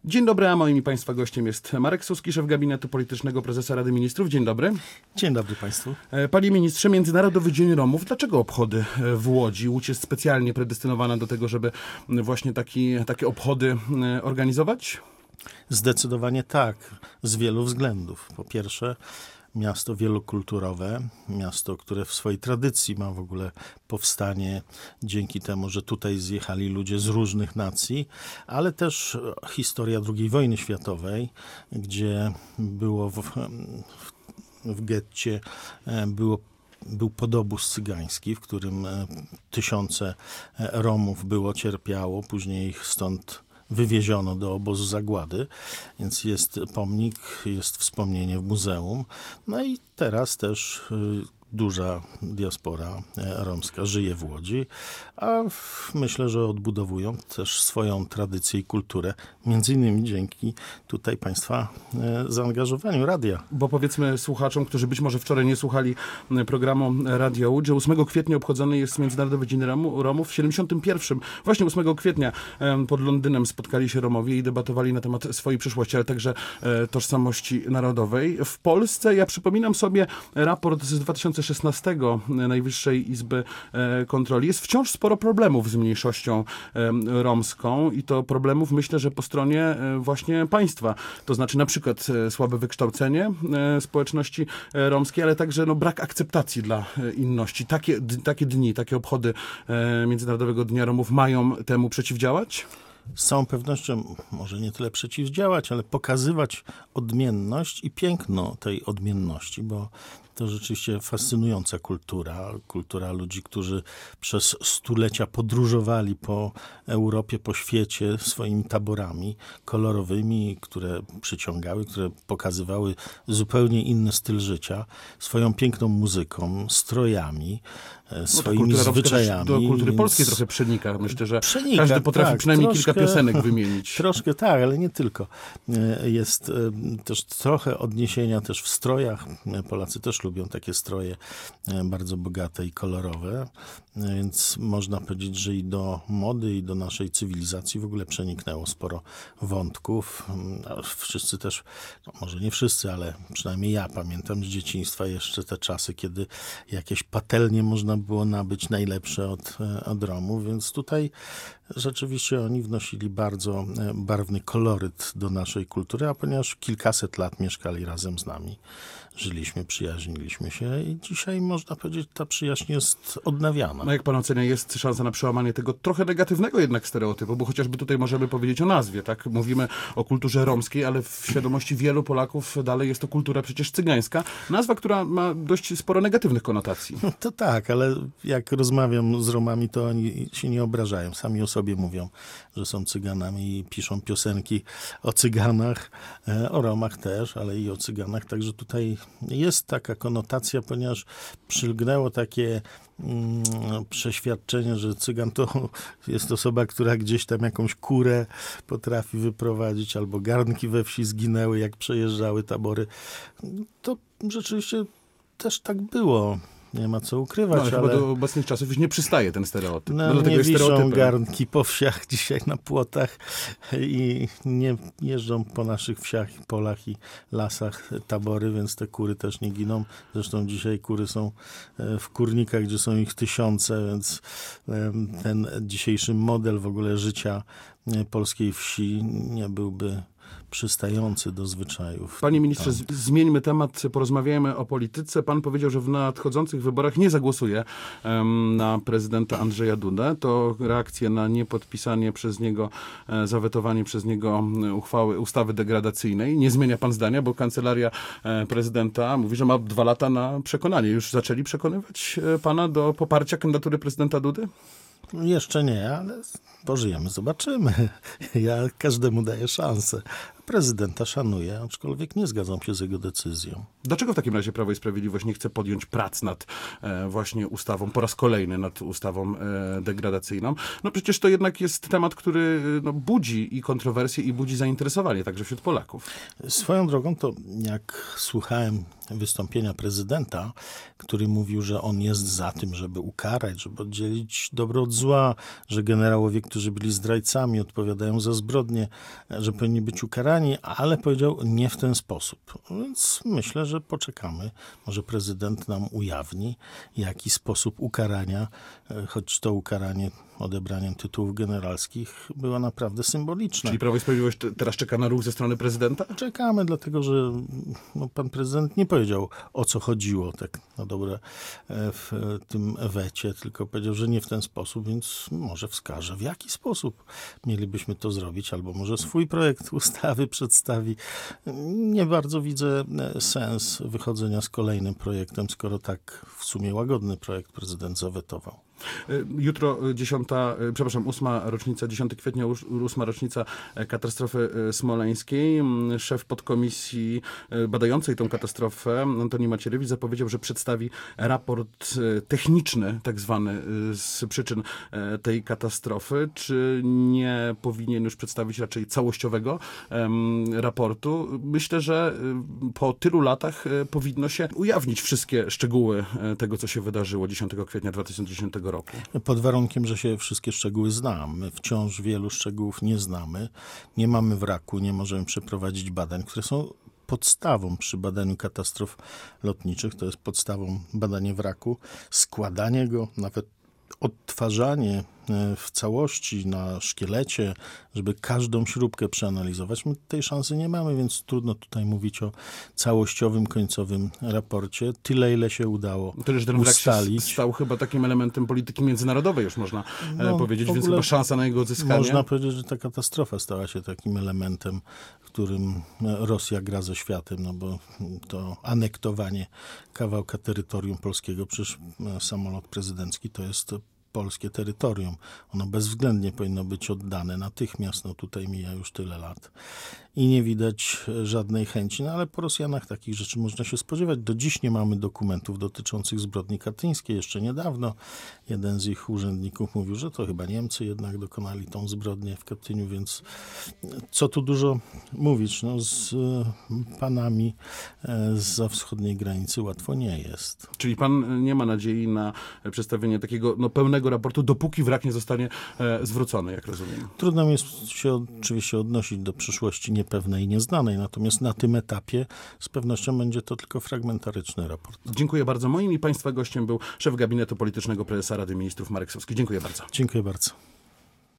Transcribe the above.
Dzień dobry, a moim i Państwa gościem jest Marek Suski, szef gabinetu politycznego prezesa Rady Ministrów. Dzień dobry. Dzień dobry Państwu. Panie ministrze, Międzynarodowy Dzień Romów. Dlaczego obchody w Łodzi? Łódź jest specjalnie predestynowana do tego, żeby właśnie takie obchody organizować? Zdecydowanie tak, z wielu względów. Po pierwsze, miasto wielokulturowe, miasto, które w swojej tradycji ma w ogóle powstanie dzięki temu, że tutaj zjechali ludzie z różnych nacji, ale też historia II wojny światowej, gdzie było w getcie był podobóz cygański, w którym tysiące Romów cierpiało, później ich stąd wywieziono do obozu zagłady, więc jest pomnik, jest wspomnienie w muzeum. No i teraz też duża diaspora romska żyje w Łodzi, a myślę, że odbudowują też swoją tradycję i kulturę, między innymi dzięki tutaj Państwa zaangażowaniu radia. Bo powiedzmy słuchaczom, którzy być może wczoraj nie słuchali programu Radio Łódź, że 8 kwietnia obchodzony jest Międzynarodowy Dzień Romów. W 71. właśnie 8 kwietnia pod Londynem spotkali się Romowie i debatowali na temat swojej przyszłości, ale także tożsamości narodowej. W Polsce, ja przypominam sobie raport z 2016 Najwyższej Izby Kontroli. Jest wciąż sporo problemów z mniejszością romską i to problemów, myślę, że po stronie właśnie państwa. To znaczy na przykład słabe wykształcenie społeczności romskiej, ale także brak akceptacji dla inności. Takie dni, takie obchody Międzynarodowego Dnia Romów mają temu przeciwdziałać? Z całą pewnością może nie tyle przeciwdziałać, ale pokazywać odmienność i piękno tej odmienności, bo to rzeczywiście fascynująca kultura ludzi, którzy przez stulecia podróżowali po Europie, po świecie swoimi taborami kolorowymi, które przyciągały, które pokazywały zupełnie inny styl życia, swoją piękną muzyką, strojami, swoimi zwyczajami. Do kultury polskiej trochę przenika. Myślę, że każdy potrafi przynajmniej kilka piosenek wymienić. Troszkę tak, ale nie tylko. Jest też trochę odniesienia też w strojach. Polacy też lubią takie stroje bardzo bogate i kolorowe, więc można powiedzieć, że i do mody, i do naszej cywilizacji w ogóle przeniknęło sporo wątków. Wszyscy też, może nie wszyscy, ale przynajmniej ja pamiętam z dzieciństwa jeszcze te czasy, kiedy jakieś patelnie można było nabyć najlepsze od Romów, więc tutaj rzeczywiście oni wnosili bardzo barwny koloryt do naszej kultury, a ponieważ kilkaset lat mieszkali razem z nami, żyliśmy, przyjaźniliśmy się i dzisiaj można powiedzieć, ta przyjaźń jest odnawiana. No jak pan ocenia, jest szansa na przełamanie tego trochę negatywnego jednak stereotypu, bo chociażby tutaj możemy powiedzieć o nazwie, tak? Mówimy o kulturze romskiej, ale w świadomości wielu Polaków dalej jest to kultura przecież cygańska. Nazwa, która ma dość sporo negatywnych konotacji. No to tak, ale jak rozmawiam z Romami, to oni się nie obrażają. Sami o sobie mówią, że są Cyganami i piszą piosenki o Cyganach, o Romach też, ale i o Cyganach. Także tutaj jest taka konotacja, ponieważ przylgnęło takie przeświadczenie, że Cygan to jest osoba, która gdzieś tam jakąś kurę potrafi wyprowadzić, albo garnki we wsi zginęły, jak przejeżdżały tabory. To rzeczywiście też tak było. Nie ma co ukrywać, ale do obecnych czasów już nie przystaje ten stereotyp. Nie wiszą garnki po wsiach dzisiaj na płotach i nie jeżdżą po naszych wsiach, polach i lasach tabory, więc te kury też nie giną. Zresztą dzisiaj kury są w kurnikach, gdzie są ich tysiące, więc ten dzisiejszy model w ogóle życia polskiej wsi nie byłby przystający do zwyczajów. Panie ministrze, zmieńmy temat, porozmawiajmy o polityce. Pan powiedział, że w nadchodzących wyborach nie zagłosuje na prezydenta Andrzeja Dudę. To reakcja na niepodpisanie przez niego, zawetowanie przez niego ustawy degradacyjnej. Nie zmienia pan zdania, bo kancelaria prezydenta mówi, że ma 2 lata na przekonanie. Już zaczęli przekonywać pana do poparcia kandydatury prezydenta Dudy? Jeszcze nie, ale pożyjemy, zobaczymy. Ja każdemu daję szansę. prezydenta szanuję, aczkolwiek nie zgadzam się z jego decyzją. Dlaczego w takim razie Prawo i Sprawiedliwość nie chce podjąć prac nad właśnie ustawą, po raz kolejny nad ustawą degradacyjną? No przecież to jednak jest temat, który budzi i kontrowersje, i budzi zainteresowanie także wśród Polaków. Swoją drogą to jak słuchałem wystąpienia prezydenta, który mówił, że on jest za tym, żeby ukarać, żeby oddzielić dobro od zła, że generałowie, którzy byli zdrajcami, odpowiadają za zbrodnie, że powinni być ukarani, ale powiedział nie w ten sposób. Więc myślę, że poczekamy. Może prezydent nam ujawni, jaki sposób ukarania, choć to ukaranie odebraniem tytułów generalskich było naprawdę symboliczne. Czyli Prawo i Sprawiedliwość teraz czeka na ruch ze strony prezydenta? Czekamy, dlatego że pan prezydent nie powiedział, o co chodziło tak na dobre w tym wecie, tylko powiedział, że nie w ten sposób, więc może wskaże, w jaki sposób mielibyśmy to zrobić, albo może swój projekt ustawy przedstawi. Nie bardzo widzę sens wychodzenia z kolejnym projektem, skoro tak w sumie łagodny projekt prezydent zawetował. Jutro 8. rocznica, 10 kwietnia, 8. rocznica katastrofy smoleńskiej. Szef podkomisji badającej tą katastrofę, Antoni Macierewicz, zapowiedział, że przedstawi raport techniczny, tak zwany, z przyczyn tej katastrofy. Czy nie powinien już przedstawić raczej całościowego raportu? Myślę, że po tylu latach powinno się ujawnić wszystkie szczegóły tego, co się wydarzyło 10 kwietnia 2010 roku. Pod warunkiem, że się wszystkie szczegóły znamy. My wciąż wielu szczegółów nie znamy. Nie mamy wraku, nie możemy przeprowadzić badań, które są podstawą przy badaniu katastrof lotniczych. To jest podstawą badanie wraku, składanie go, nawet odtwarzanie w całości na szkielecie, żeby każdą śrubkę przeanalizować. My tej szansy nie mamy, więc trudno tutaj mówić o całościowym, końcowym raporcie. Tyle, ile się udało Tyle, że ten wrak ustalić. się stał chyba takim elementem polityki międzynarodowej, już można powiedzieć, więc chyba szansa na jego odzyskanie. Można powiedzieć, że ta katastrofa stała się takim elementem, którym Rosja gra ze światem, bo to anektowanie kawałka terytorium polskiego, przecież samolot prezydencki to jest polskie terytorium. Ono bezwzględnie powinno być oddane natychmiast. Tutaj mija już tyle lat. I nie widać żadnej chęci. Ale po Rosjanach takich rzeczy można się spodziewać. Do dziś nie mamy dokumentów dotyczących zbrodni katyńskiej. Jeszcze niedawno jeden z ich urzędników mówił, że to chyba Niemcy jednak dokonali tą zbrodnię w Katyniu, więc co tu dużo mówić. Z panami zza wschodniej granicy łatwo nie jest. Czyli pan nie ma nadziei na przedstawienie takiego pełnego raportu, dopóki wrak nie zostanie zwrócony, jak rozumiem. Trudno mi jest się oczywiście odnosić do przyszłości niepewnej i nieznanej, natomiast na tym etapie z pewnością będzie to tylko fragmentaryczny raport. Dziękuję bardzo. Moim i państwa gościem był szef gabinetu politycznego prezesa Rady Ministrów Marek Sawski. Dziękuję bardzo. Dziękuję bardzo.